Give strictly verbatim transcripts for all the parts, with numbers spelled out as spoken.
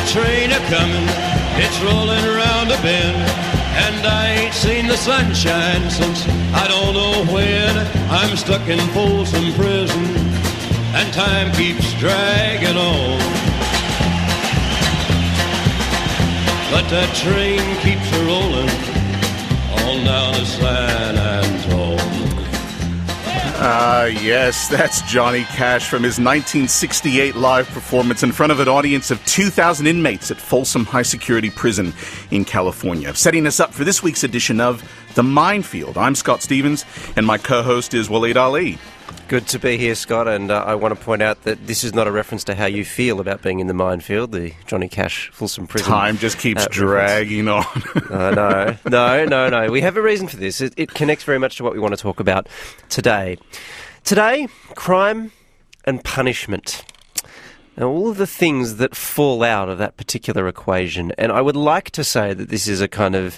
a train a-comin', it's rolling around a bend, and I ain't seen the sunshine since I don't know when. I'm stuck in Folsom Prison, and time keeps dragging on. But that train keeps a-rolling on down to San Antone. Ah, uh, yes, that's Johnny Cash from his nineteen sixty-eight live performance in front of an audience of two thousand inmates at Folsom High Security Prison in California. Setting us up for this week's edition of The Minefield. I'm Scott Stevens, and my co-host is Waleed Ali. Good to be here, Scott, and uh, I want to point out that this is not a reference to how you feel about being in the minefield, the Johnny Cash Folsom Prison. Time just keeps uh, dragging on. uh, no, no, no, no. We have a reason for this. It, it connects very much to what we want to talk about today. Today, crime and punishment. Now, all of the things that fall out of that particular equation, and I would like to say that this is a kind of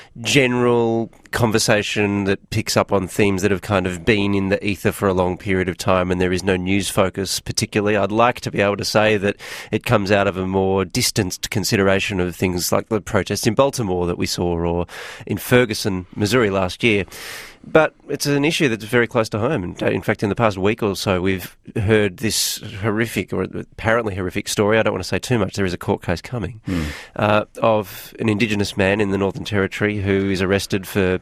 general conversation that picks up on themes that have kind of been in the ether for a long period of time, and there is no news focus particularly. I'd like to be able to say that it comes out of a more distanced consideration of things like the protests in Baltimore that we saw, or in Ferguson, Missouri last year. But it's an issue that's very close to home. And in fact, in the past week or so, we've heard this horrific, or apparently horrific story. I don't want to say too much. There is a court case coming mm. uh, of an Indigenous man in the Northern Territory who is arrested for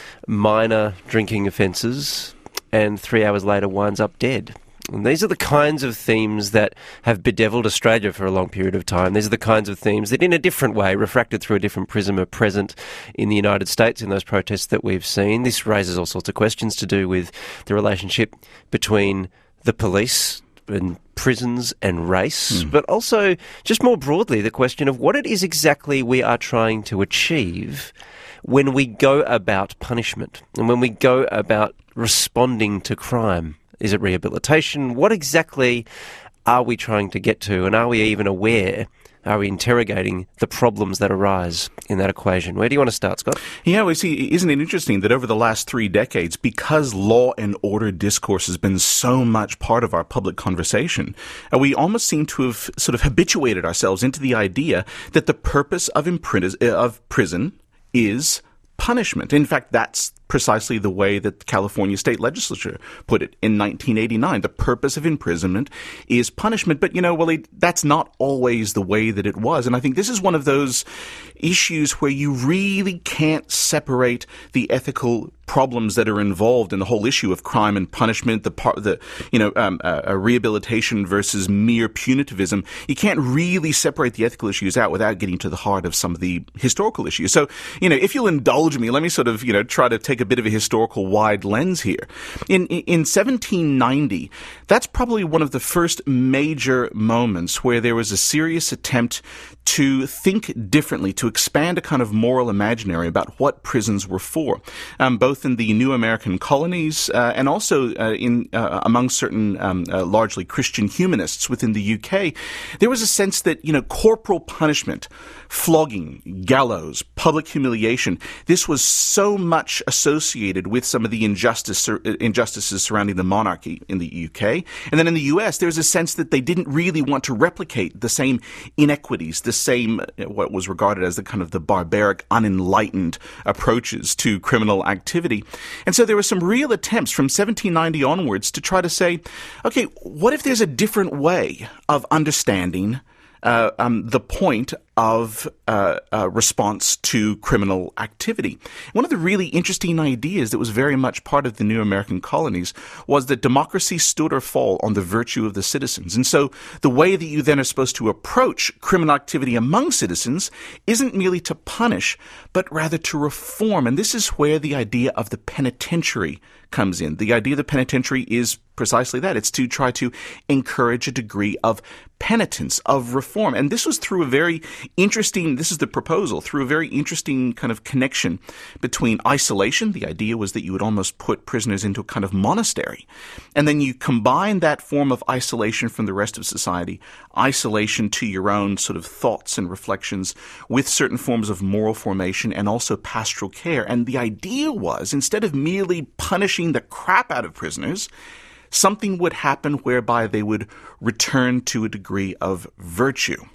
minor drinking offences and three hours later winds up dead. And these are the kinds of themes that have bedevilled Australia for a long period of time. These are the kinds of themes that, in a different way, refracted through a different prism, are present in the United States in those protests that we've seen. This raises all sorts of questions to do with the relationship between the police and prisons and race, mm. but also, just more broadly, the question of what it is exactly we are trying to achieve when we go about punishment and when we go about responding to crime. Is it rehabilitation? What exactly are we trying to get to? And are we even aware? Are we interrogating the problems that arise in that equation? Where do you want to start, Scott? Yeah, well, see, isn't it interesting that over the last three decades, because law and order discourse has been so much part of our public conversation, uh, we almost seem to have sort of habituated ourselves into the idea that the purpose of, imprin- of prison is punishment. In fact, that's precisely the way that the California state legislature put it in nineteen eighty-nine. The purpose of imprisonment is punishment. But, you know, well, it, that's not always the way that it was. And I think this is one of those issues where you really can't separate the ethical problems that are involved in the whole issue of crime and punishment, the part, the you know, um, uh, rehabilitation versus mere punitivism. You can't really separate the ethical issues out without getting to the heart of some of the historical issues. So, you know, if you'll indulge me, let me sort of, you know, try to take a bit of a historical wide lens here. In in seventeen ninety, that's probably one of the first major moments where there was a serious attempt to think differently, to expand a kind of moral imaginary about what prisons were for, um, both in the new American colonies uh, and also uh, in uh, among certain um, uh, largely Christian humanists within the U K. There was a sense that, you know, corporal punishment, flogging, gallows, public humiliation, this was so much associated with some of the injustice, injustices surrounding the monarchy in the U K. And then in the U S, there was a sense that they didn't really want to replicate the same inequities, the same, what was regarded as the kind of the barbaric, unenlightened approaches to criminal activity. And so there were some real attempts from seventeen ninety onwards to try to say, okay, what if there's a different way of understanding Uh, um, the point of uh, uh, response to criminal activity. One of the really interesting ideas that was very much part of the new American colonies was that democracy stood or fall on the virtue of the citizens. And so the way that you then are supposed to approach criminal activity among citizens isn't merely to punish, but rather to reform. And this is where the idea of the penitentiary comes in. The idea of the penitentiary is precisely that. It's to try to encourage a degree of penitence, of reform. And this was through a very interesting, this is the proposal, through a very interesting kind of connection between isolation. The idea was that you would almost put prisoners into a kind of monastery. And then you combine that form of isolation from the rest of society, isolation to your own sort of thoughts and reflections, with certain forms of moral formation and also pastoral care. And the idea was, instead of merely punishing the crap out of prisoners, something would happen whereby they would return to a degree of virtue.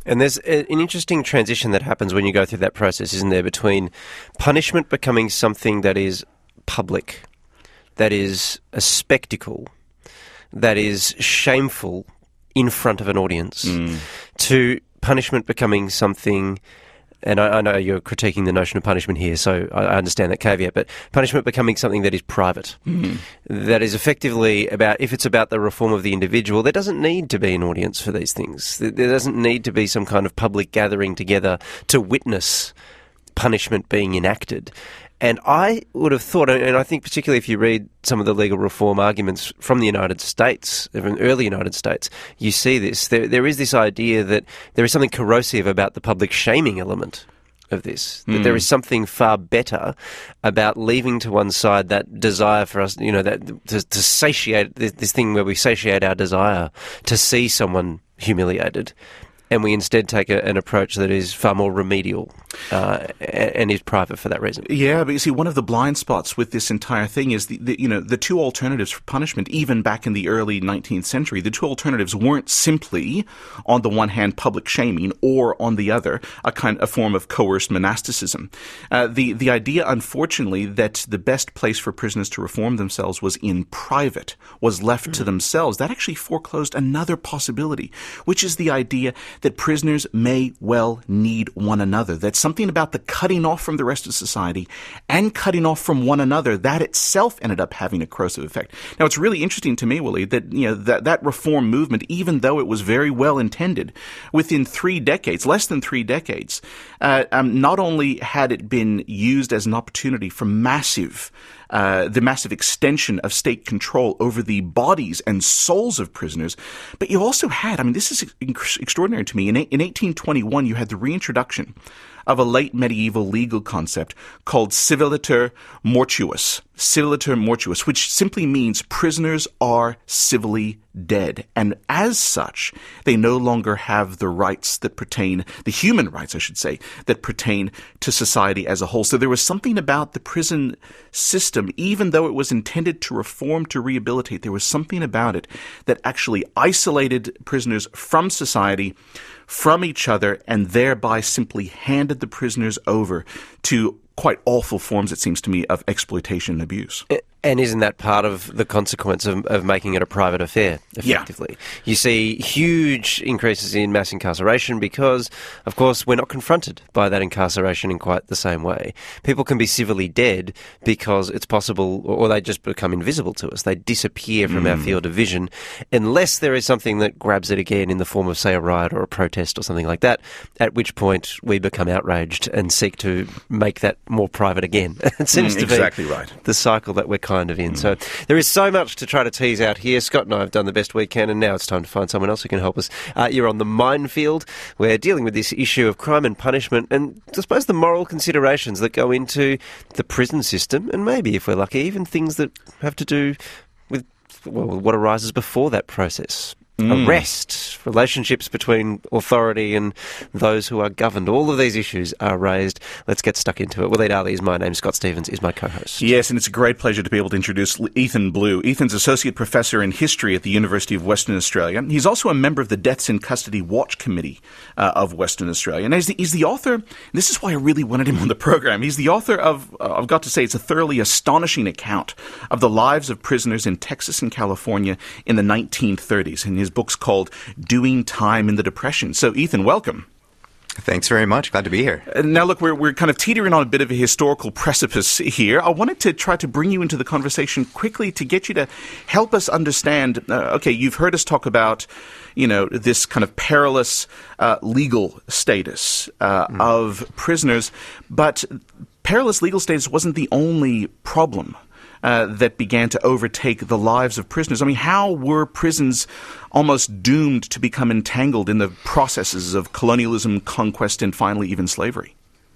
And there's a, an interesting transition that happens when you go through that process, isn't there, between punishment becoming something that is public, that is a spectacle, that is shameful in front of an audience, mm. to punishment becoming something, and I, I know you're critiquing the notion of punishment here, so I, I understand that caveat, but punishment becoming something that is private, mm. that is effectively about, if it's about the reform of the individual, there doesn't need to be an audience for these things. There doesn't need to be some kind of public gathering together to witness punishment being enacted. And I would have thought, and I think particularly if you read some of the legal reform arguments from the United States, from early United States, you see this. There, there is this idea that there is something corrosive about the public shaming element of this, that mm. there is something far better about leaving to one side that desire for us, you know, that to, to satiate, this, this thing where we satiate our desire to see someone humiliated, and we instead take a, an approach that is far more remedial uh, and is private for that reason. Yeah, but you see, one of the blind spots with this entire thing is the, the you know the two alternatives for punishment. Even back in the early nineteenth century, the two alternatives weren't simply, on the one hand, public shaming, or on the other, a kind a form of coerced monasticism. Uh, the the idea, unfortunately, that the best place for prisoners to reform themselves was in private, was left mm. to themselves. That actually foreclosed another possibility, which is the idea that prisoners may well need one another. That's something about the cutting off from the rest of society and cutting off from one another, that itself ended up having a corrosive effect. Now, it's really interesting to me, Willie, that you know that, that reform movement, even though it was very well intended, within three decades, less than three decades, uh, um, not only had it been used as an opportunity for massive Uh, the massive extension of state control over the bodies and souls of prisoners. But you also had, I mean, this is ex- extraordinary to me. In, in eighteen twenty-one, you had the reintroduction of a late medieval legal concept called civiliter mortuus. Civiliter mortuus, which simply means prisoners are civilly dead. And as such, they no longer have the rights that pertain, the human rights, I should say, that pertain to society as a whole. So there was something about the prison system, even though it was intended to reform, to rehabilitate, there was something about it that actually isolated prisoners from society, from each other, and thereby simply handed the prisoners over to quite awful forms, it seems to me, of exploitation and abuse. And isn't that part of the consequence of, of making it a private affair, effectively? Yeah. You see huge increases in mass incarceration because, of course, we're not confronted by that incarceration in quite the same way. People can be civilly dead because it's possible, or they just become invisible to us. They disappear from mm. our field of vision unless there is something that grabs it again in the form of, say, a riot or a protest or something like that, at which point we become outraged and seek to make that more private again. It seems mm, to exactly be right. the cycle that we're kind of in. Mm. So there is so much to try to tease out here. Scott and I have done the best we can, and now it's time to find someone else who can help us. Uh, you're on the minefield. We're dealing with this issue of crime and punishment, and I suppose the moral considerations that go into the prison system, and maybe, if we're lucky, even things that have to do with, well, what arises before that process. Mm. Arrest, relationships between authority and those who are governed. All of these issues are raised. Let's get stuck into it. Waleed Ali is my name. Scott Stephens is my co-host. Yes, and it's a great pleasure to be able to introduce Ethan Blue. Ethan's Associate Professor in History at the University of Western Australia. He's also a member of the Deaths in Custody Watch Committee uh, of Western Australia. And he's the, he's the author, and this is why I really wanted him on the program, he's the author of, uh, I've got to say, it's a thoroughly astonishing account of the lives of prisoners in Texas and California in the nineteen thirties. And his book's called Doing Time in the Depression. So, Ethan, welcome. Thanks very much. Glad to be here. Uh, now, look, we're we're kind of teetering on a bit of a historical precipice here. I wanted to try to bring you into the conversation quickly to get you to help us understand, uh, okay, you've heard us talk about, you know, this kind of perilous uh, legal status uh, mm. of prisoners, but perilous legal status wasn't the only problem Uh, that began to overtake the lives of prisoners. I mean, how were prisons almost doomed to become entangled in the processes of colonialism, conquest, and finally even slavery?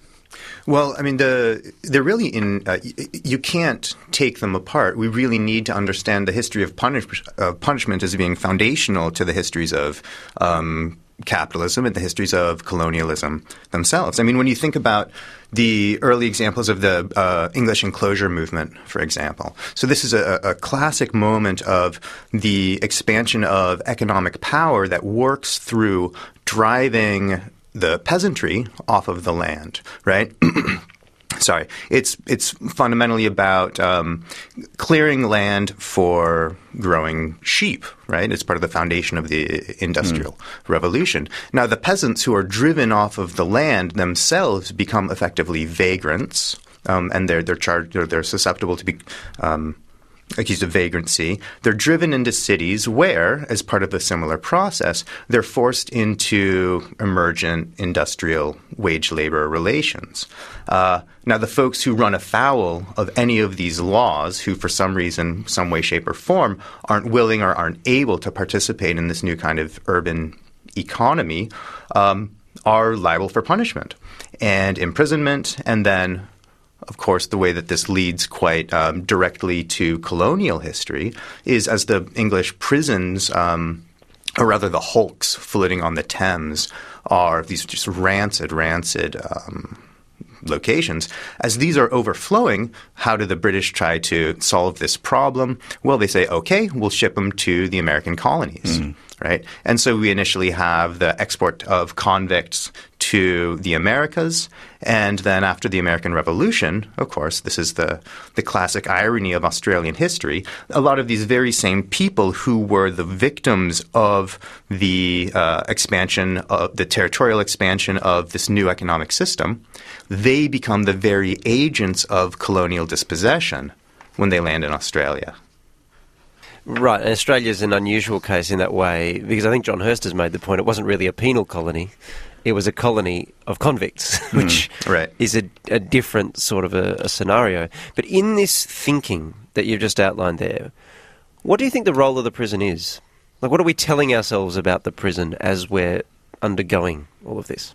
Well, I mean, the, they're really in uh, – you can't take them apart. We really need to understand the history of punish, uh, punishment as being foundational to the histories of um, capitalism and the histories of colonialism themselves. I mean, when you think about the early examples of the uh, English enclosure movement, for example. So this is a, a classic moment of the expansion of economic power that works through driving the peasantry off of the land, right? Sorry, it's it's fundamentally about um, clearing land for growing sheep, right? It's part of the foundation of the Industrial mm. Revolution. Now, the peasants who are driven off of the land themselves become effectively vagrants, um, and they're they're charged they're, they're susceptible to be um, accused of vagrancy. They're driven into cities where, as part of a similar process, they're forced into emergent industrial wage labor relations. Uh, now, the folks who run afoul of any of these laws, who for some reason, some way, shape, or form, aren't willing or aren't able to participate in this new kind of urban economy, um, are liable for punishment and imprisonment, and then of course, the way that this leads quite um, directly to colonial history is as the English prisons, um, or rather the hulks floating on the Thames, are these just rancid, rancid um, locations. As these are overflowing, how do the British try to solve this problem? Well, they say, okay, we'll ship them to the American colonies. Mm. Right? And so we initially have the export of convicts to the Americas. And then after the American Revolution, of course, this is the, the classic irony of Australian history, a lot of these very same people who were the victims of the uh, expansion, of the territorial expansion of this new economic system, they become the very agents of colonial dispossession when they land in Australia. Right, and Australia's an unusual case in that way because I think John Hirst has made the point it wasn't really a penal colony, it was a colony of convicts, which mm, right. is a, a different sort of a, a scenario. But in this thinking that you've just outlined there, what do you think the role of the prison is? Like, what are we telling ourselves about the prison as we're undergoing all of this?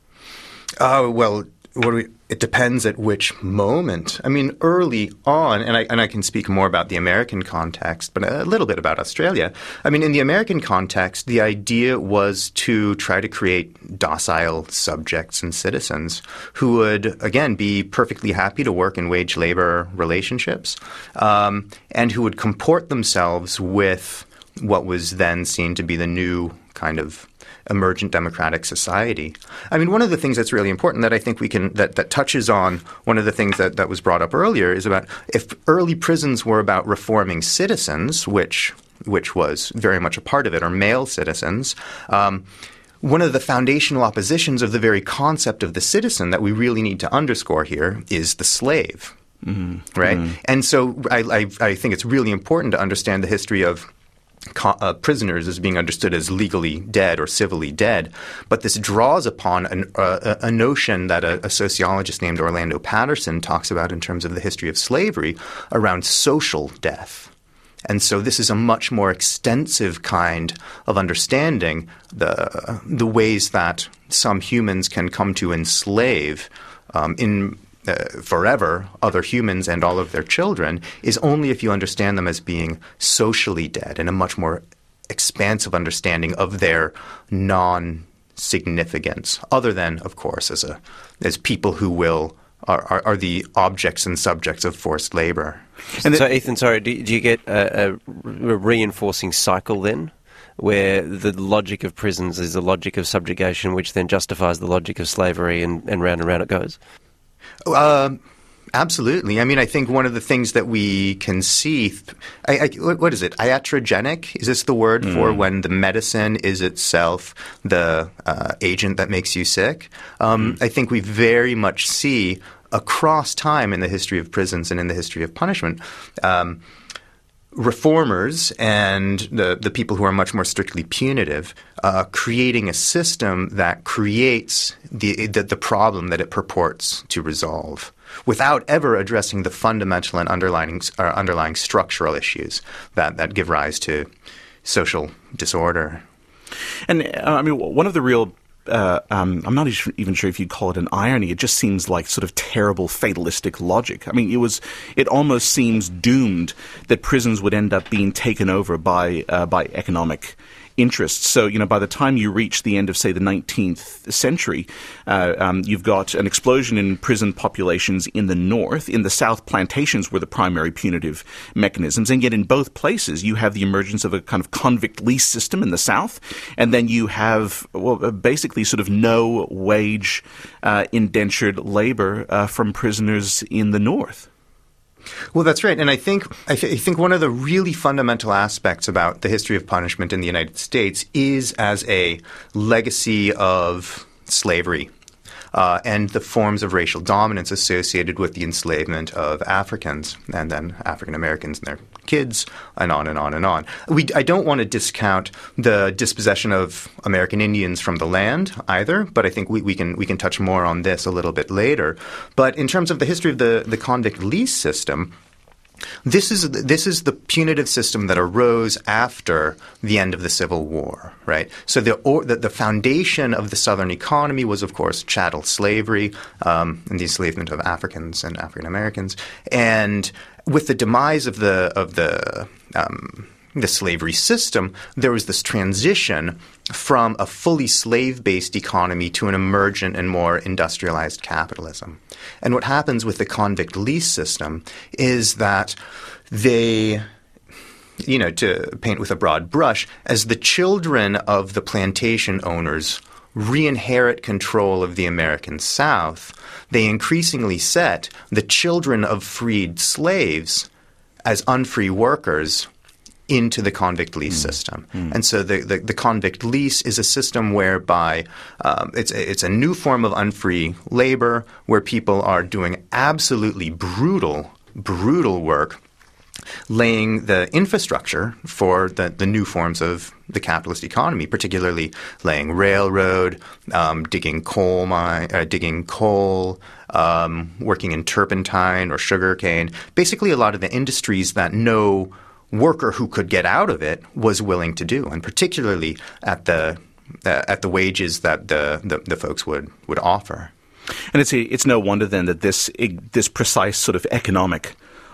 Oh, uh, well, what do we, it depends at which moment. I mean, early on, and I, and I can speak more about the American context, but a little bit about Australia. I mean, in the American context, the idea was to try to create docile subjects and citizens who would, again, be perfectly happy to work in wage labor relationships um, and who would comport themselves with what was then seen to be the new kind of emergent democratic society. I mean, one of the things that's really important that I think we can that, that touches on one of the things that, that was brought up earlier is about if early prisons were about reforming citizens, which which was very much a part of it, or male citizens, um, one of the foundational oppositions of the very concept of the citizen that we really need to underscore here is the slave, mm-hmm. right? Mm-hmm. And so I, I, I think it's really important to understand the history of Co- uh, prisoners as being understood as legally dead or civilly dead. But this draws upon an, uh, a notion that a, a sociologist named Orlando Patterson talks about in terms of the history of slavery around social death. And so this is a much more extensive kind of understanding the, the ways that some humans can come to enslave um, in Uh, forever other humans and all of their children is only if you understand them as being socially dead and a much more expansive understanding of their non-significance, other than, of course, as a as people who will are, are, are the objects and subjects of forced labor. And so, Ethan, sorry, do, do you get a, a reinforcing cycle then? Where the logic of prisons is the logic of subjugation, which then justifies the logic of slavery, and, and round and round it goes? Uh, absolutely. I mean, I think one of the things that we can see – I, I, what is it? Iatrogenic? Is this the word mm. for when the medicine is itself the uh, agent that makes you sick? Um, mm. I think we very much see across time in the history of prisons and in the history of punishment um, reformers and the, the people who are much more strictly punitive uh, creating a system that creates the, the the problem that it purports to resolve without ever addressing the fundamental and underlying uh, underlying structural issues that, that give rise to social disorder. And uh, I mean, one of the real Uh, um, I'm not even sure if you'd call it an irony. It just seems like sort of terrible fatalistic logic. I mean, it was. It almost seems doomed that prisons would end up being taken over by uh, by economic interests. So, you know, by the time you reach the end of, say, the nineteenth century, uh, um, you've got an explosion in prison populations in the north. In the south, plantations were the primary punitive mechanisms. And yet in both places, you have the emergence of a kind of convict lease system in the south. And then you have, well, basically sort of no wage uh, indentured labor uh, from prisoners in the north. Well, that's right. And I think I, th- I think one of the really fundamental aspects about the history of punishment in the United States is as a legacy of slavery uh, and the forms of racial dominance associated with the enslavement of Africans and then African Americans and their kids, and on and on and on. We, I don't want to discount the dispossession of American Indians from the land either, but I think we, we can we can touch more on this a little bit later. But in terms of the history of the, the convict lease system, This is this is the punitive system that arose after the end of the Civil War, right? So the or, the, the foundation of the Southern economy was, of course, chattel slavery um, and the enslavement of Africans and African Americans. And with the demise of the of the um, the slavery system, there was this transition from a fully slave-based economy to an emergent and more industrialized capitalism. And what happens with the convict lease system is that they, you know, to paint with a broad brush, as the children of the plantation owners re-inherit control of the American South, they increasingly set the children of freed slaves as unfree workers into the convict lease mm. system. Mm. And so the, the, the convict lease is a system whereby um, it's, it's a new form of unfree labor where people are doing absolutely brutal, brutal work, laying the infrastructure for the, the new forms of the capitalist economy, particularly laying railroad, um, digging coal mine, uh, digging coal, um, working in turpentine or sugarcane, basically a lot of the industries that no worker who could get out of it was willing to do, and particularly at the uh, at the wages that the, the, the folks would, would offer. And it's a, it's no wonder then that this this precise sort of economic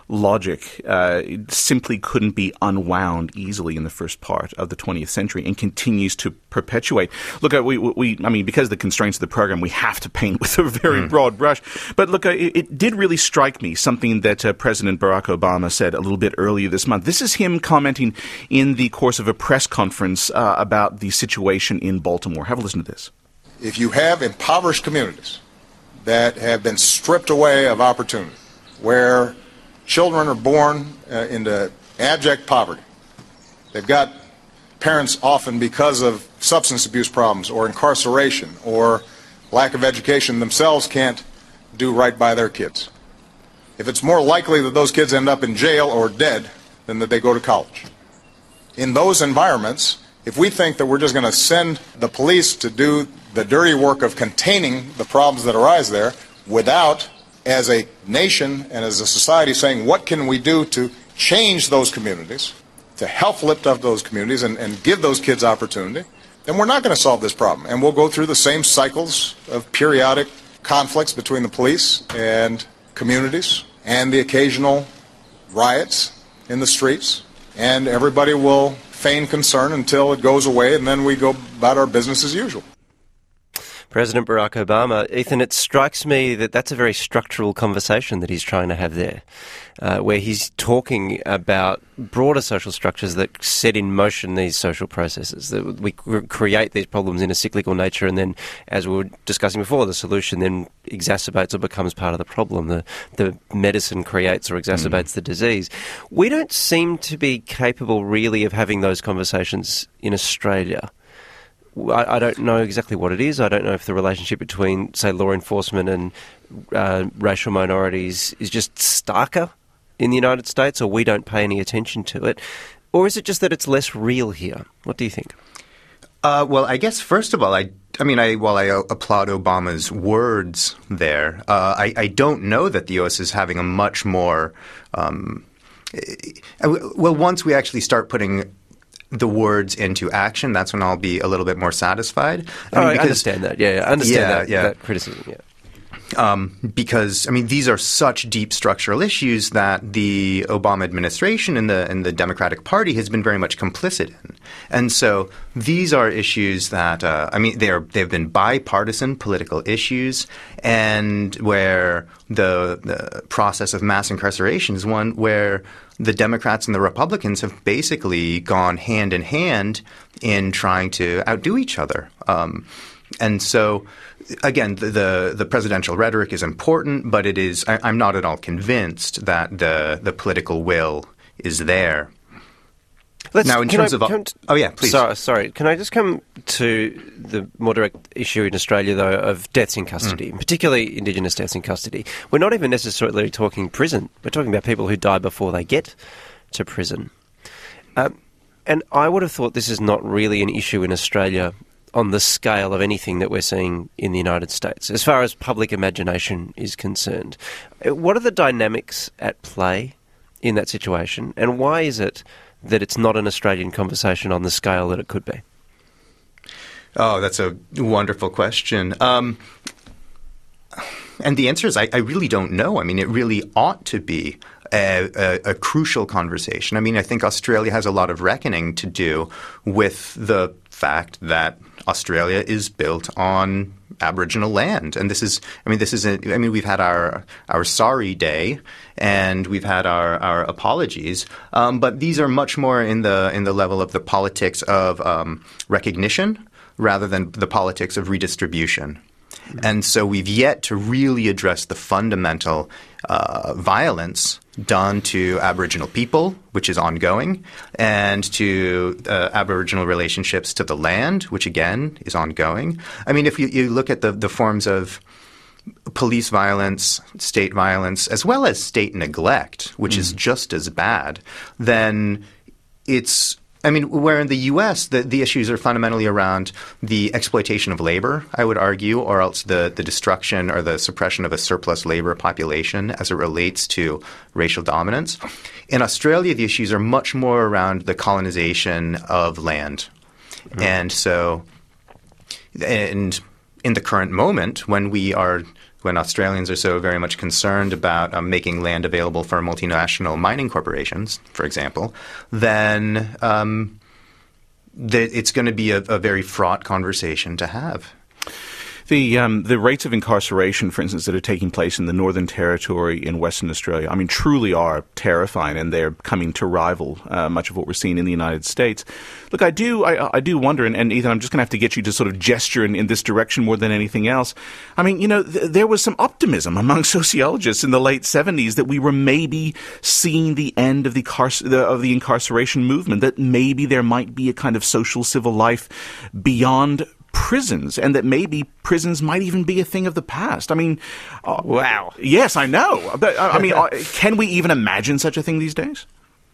logic uh, simply couldn't be unwound easily in the first part of the twentieth century and continues to perpetuate. Look, we, we, I mean, because of the constraints of the program, we have to paint with a very mm. broad brush. But look, it, it did really strike me, something that uh, President Barack Obama said a little bit earlier this month. This is him commenting in the course of a press conference uh, about the situation in Baltimore. Have a listen to this. If you have impoverished communities that have been stripped away of opportunity, where children are born uh, into abject poverty. They've got parents often because of substance abuse problems or incarceration or lack of education themselves can't do right by their kids. If it's more likely that those kids end up in jail or dead than that they go to college. In those environments, if we think that we're just going to send the police to do the dirty work of containing the problems that arise there without, as a nation and as a society, saying what can we do to change those communities, to help lift up those communities and, and give those kids opportunity, then we're not going to solve this problem. And we'll go through the same cycles of periodic conflicts between the police and communities and the occasional riots in the streets. And everybody will feign concern until it goes away, and then we go about our business as usual. President Barack Obama, Ethan, it strikes me that that's a very structural conversation that he's trying to have there, uh, where he's talking about broader social structures that set in motion these social processes, that we create these problems in a cyclical nature, and then, as we were discussing before, the solution then exacerbates or becomes part of the problem. The, the medicine creates or exacerbates mm. the disease. We don't seem to be capable really of having those conversations in Australia. I, I don't know exactly what it is. I don't know if the relationship between, say, law enforcement and uh, racial minorities is just starker in the United States, or we don't pay any attention to it. Or is it just that it's less real here? What do you think? Uh, well, I guess, first of all, I, I mean, I, while I applaud Obama's words there, uh, I, I don't know that the U S is having a much more um, – well, once we actually start putting – the words into action, that's when I'll be a little bit more satisfied. I, mean, oh, because, I understand that. Yeah, I understand yeah, that, yeah. that criticism. Yeah. Um, because, I mean, these are such deep structural issues that the Obama administration and the and the Democratic Party has been very much complicit in. And so these are issues that, uh, I mean, they're, they've been bipartisan political issues, and where the, the process of mass incarceration is one where the Democrats and the Republicans have basically gone hand in hand in trying to outdo each other. Um, and so Again, the, the the presidential rhetoric is important, but it is I, I'm not at all convinced that the the political will is there. Let's, now, in terms I, of can, oh yeah, please. Sorry, sorry, can I just come to the more direct issue in Australia though of deaths in custody, mm. particularly Indigenous deaths in custody? We're not even necessarily talking prison. We're talking about people who die before they get to prison. Um, and I would have thought this is not really an issue in Australia on the scale of anything that we're seeing in the United States, as far as public imagination is concerned. What are the dynamics at play in that situation, and why is it that it's not an Australian conversation on the scale that it could be? Oh, that's a wonderful question. Um, and the answer is I, I really don't know. I mean, it really ought to be A, a, a crucial conversation. I mean, I think Australia has a lot of reckoning to do with the fact that Australia is built on Aboriginal land, and this is, I mean, this is, a, I mean, we've had our our sorry day, and we've had our, our apologies, um, but these are much more in the in the level of the politics of um, recognition rather than the politics of redistribution. Mm-hmm. And so we've yet to really address the fundamental uh, violence done to Aboriginal people, which is ongoing, and to uh, Aboriginal relationships to the land, which again is ongoing. I mean, if you, you look at the, the forms of police violence, state violence, as well as state neglect, which mm. is just as bad, then it's I mean, where in the U S the, the issues are fundamentally around the exploitation of labor, I would argue, or else the, the destruction or the suppression of a surplus labor population as it relates to racial dominance. In Australia, the issues are much more around the colonization of land. Mm-hmm. And so and in the current moment, when we are when Australians are so very much concerned about um, making land available for multinational mining corporations, for example, then um, th- it's going to be a, a very fraught conversation to have. The um, the rates of incarceration, for instance, that are taking place in the Northern Territory in Western Australia, I mean, truly are terrifying, and they're coming to rival uh, much of what we're seeing in the United States. Look, I do I, I do wonder, and, and Ethan, I'm just going to have to get you to sort of gesture in, in this direction more than anything else. I mean, you know, th- there was some optimism among sociologists in the late seventies that we were maybe seeing the end of the, car- the of the incarceration movement, that maybe there might be a kind of social civil life beyond prisons, and that maybe prisons might even be a thing of the past. I mean, uh, wow. Yes, I know. But uh, I mean, uh, can we even imagine such a thing these days?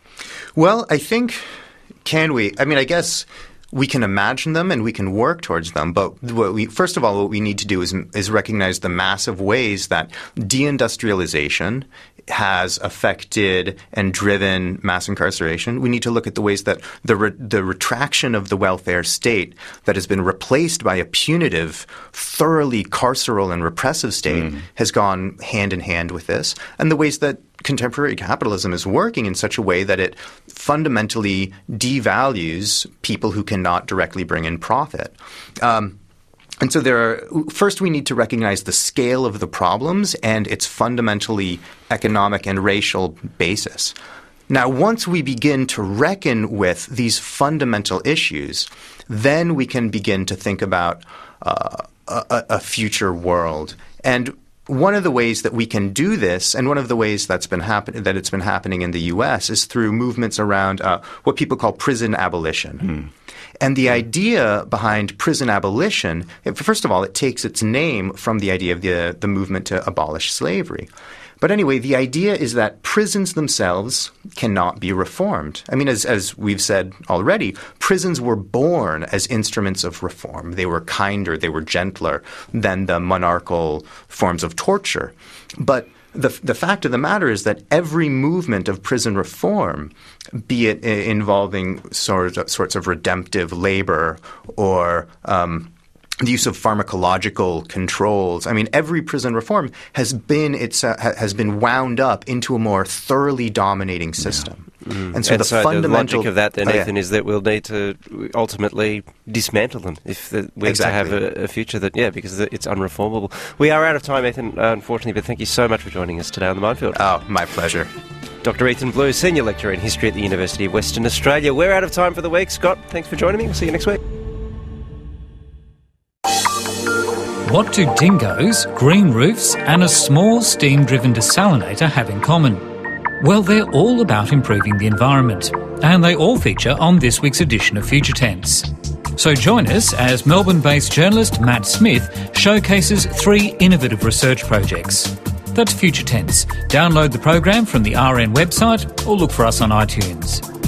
Well, I think, can we? I mean, I guess we can imagine them and we can work towards them. But what we, first of all, what we need to do is, is recognize the massive ways that deindustrialization has affected and driven mass incarceration. We need to look at the ways that the re- the retraction of the welfare state that has been replaced by a punitive, thoroughly carceral and repressive state mm. has gone hand in hand with this, and the ways that contemporary capitalism is working in such a way that it fundamentally devalues people who cannot directly bring in profit. Um, And so there are – first we need to recognize the scale of the problems and its fundamentally economic and racial basis. Now, once we begin to reckon with these fundamental issues, then we can begin to think about uh, a, a future world. And one of the ways that we can do this, and one of the ways that's been happen- that it's been happening in the U S, is through movements around uh, what people call prison abolition. Mm. And the idea behind prison abolition, first of all, it takes its name from the idea of the, the movement to abolish slavery. But anyway, the idea is that prisons themselves cannot be reformed. I mean, as, as we've said already, prisons were born as instruments of reform. They were kinder, they were gentler than the monarchical forms of torture. But The, the fact of the matter is that every movement of prison reform, be it involving sort of, sorts of redemptive labor or um, the use of pharmacological controls. I mean, every prison reform has been it's uh, ha- has been wound up into a more thoroughly dominating system. Yeah. Mm. And so and the so fundamental the logic of that, then, oh, Ethan, yeah. is that we'll need to ultimately dismantle them if the, we're Exactly. to have a, a future that, yeah, because it's unreformable. We are out of time, Ethan, uh, unfortunately, but thank you so much for joining us today on The Minefield. Oh, my pleasure. Doctor Ethan Blue, Senior Lecturer in History at the University of Western Australia. We're out of time for the week. Scott, thanks for joining me. We'll see you next week. What do dingoes, green roofs and a small steam-driven desalinator have in common? Well, they're all about improving the environment, and they all feature on this week's edition of Future Tense. So join us as Melbourne-based journalist Matt Smith showcases three innovative research projects. That's Future Tense. Download the program from the R N website or look for us on iTunes.